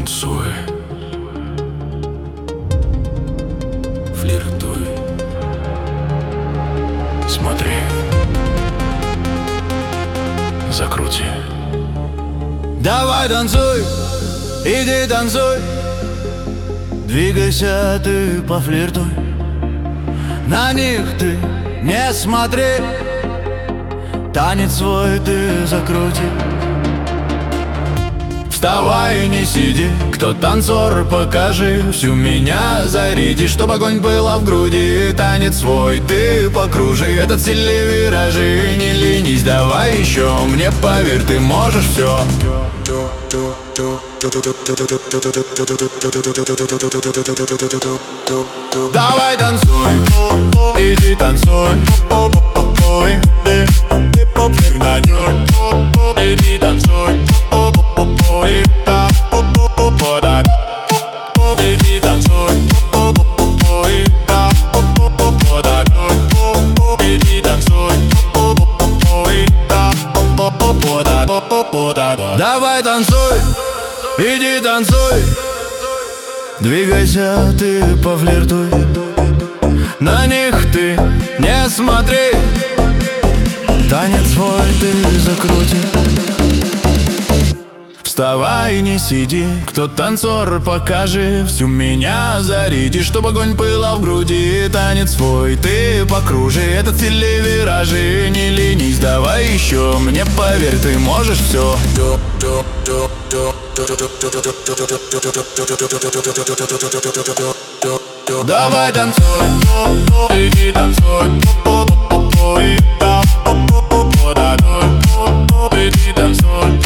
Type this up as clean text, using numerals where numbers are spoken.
танцуй, флиртуй, смотри, закрути. Давай танцуй, иди танцуй, двигайся ты, пофлиртуй. На них ты не смотри, танец свой ты закрути. Вставай, не сиди, кто танцор, покажи, всю меня заряди, чтоб огонь было в груди. Танец свой ты покружи, этот стиль виражи. Не ленись, давай еще, мне поверь, ты можешь все. Давай танцуй, иди танцуй, иди танцуй. Иди танцуй, иди танцуй. Давай танцуй, иди танцуй, двигайся ты, пофлиртуй. На них ты не смотри, танец свой ты закрути. Вставай, не сиди, кто танцор, покажи, всю меня заряди, чтоб огонь пылал в груди. Танец свой ты покружи, этот стиль виражи. Не ленись, давай еще, мне поверь, ты можешь все. Давай танцуй, иди танцуй, иди танцуй.